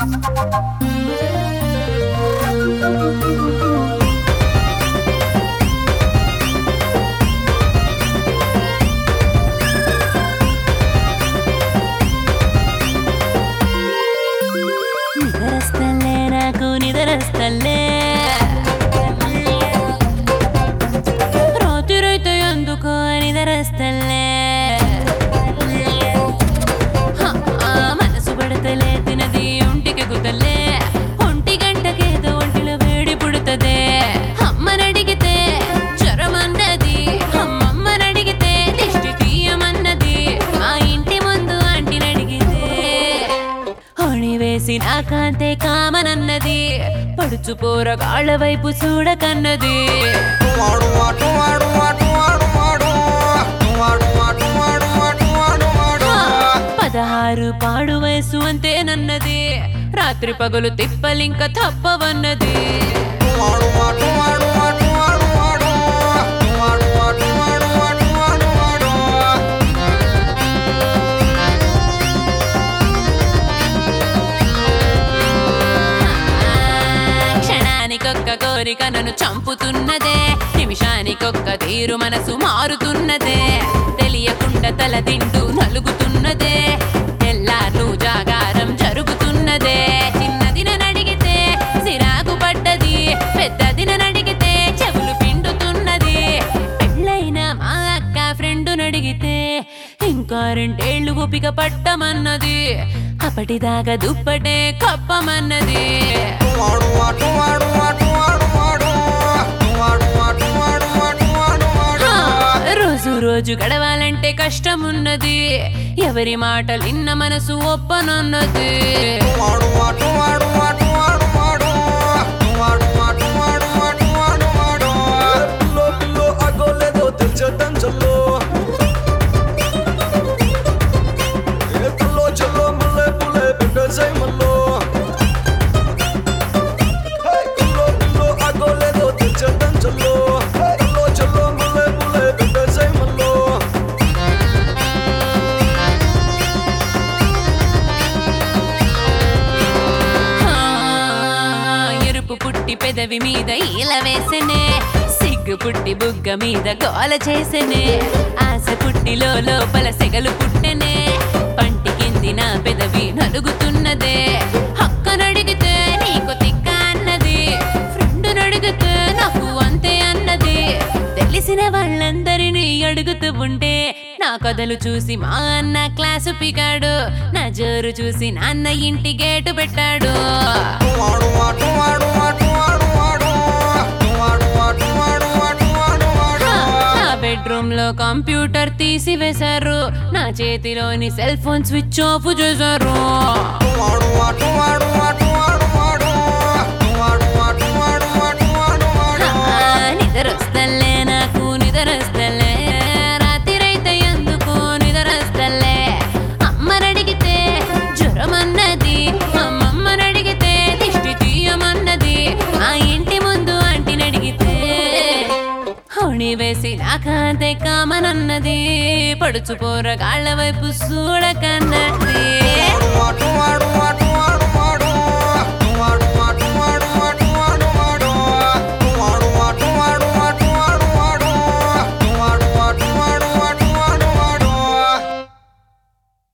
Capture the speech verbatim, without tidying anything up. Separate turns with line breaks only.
నిదరస్తలే నాకు నిదరస్తలే రాత్రైతే ఎందుకో నిదరస్తలే మనసు పడతలే తినది ఒంటికి గుతలే ఒంటి గంటకేదో ఒంటిలో వేడి పుడుతదే అమ్మనడిగితే జ్వరమన్నది అమ్మమ్మనడిగితే దిష్టి తీయమన్నది మా ఇంటి ముందు ఆంటీనడిగితే హోణి వేసి నా కాంతే కామనన్నది పడుచు పోరగాళ్ళ వైపు చూడకన్నది పదహారు పాడు వయసు అంతేనన్నది రాత్రి పగలు తిప్పలింక తప్పవన్నది క్షణానికొక్క కోరిక నన్ను చంపుతున్నదే నిమిషానికొక్క తీరు మనసు మారుతున్నదే తెలియకుండా తల దిండు నలుగుతున్నదే ఎల్లార్లు జాగారం జరుగుతున్నదే చిన్నది నడిగితే సిరాకు పడ్డది పెద్దది నడిగితే చెవులు పిండుతున్నది పెళ్ళైన మా అక్క ఫ్రెండు నడిగితే ఇంకా రెండేళ్లు ఓపిక పట్టమన్నది అప్పటిదాకా దుప్పటే కప్పమన్నది రోజు రోజు గడవాలంటే కష్టమున్నది ఎవరి మాటలు విన్న మనసు ఒప్పనన్నది పుట్టి పెదవి మీద ఈల వేసెనే సిగ్గు పుట్టి బుగ్గ మీద గోల చేసెనే ఆశ పుట్టిలో లోపల సెగలు పుట్టెనే పంటి కింది నా పెదవి నలుగుతున్నదే హక్కనడిగితే నీకు తిక్క అన్నది ఫ్రెండ్ నడిగితే నాకు అంతే అన్నది తెలిసిన వాళ్ళందరినీ అడుగుతూ ఉంటే నా కథలు చూసి మా అన్న క్లాసు పికాడు నా జోరు చూసి నాన్న ఇంటి గేటు పెట్టాడు నా బెడ్రూమ్ లో కంప్యూటర్ తీసివేశారు నా చేతిలోని సెల్ ఫోన్ స్విచ్ ఆఫ్ చేశారు నిద్రొస్తలే నాకు నిద్రొస్తలే రాత్రైతే ఎందుకు నిద్రొస్తలే అమ్మనడిగితే జ్వరమన్నది అమ్మమ్మనడిగితే దిష్టి తీయమన్నది ఆ ఇంటి ముందు ఆంటీనడిగితే హోణి వేసి నా కాంతే కామనన్నది పడుచు పోరగాళ్ళ వైపు చూడకన్నది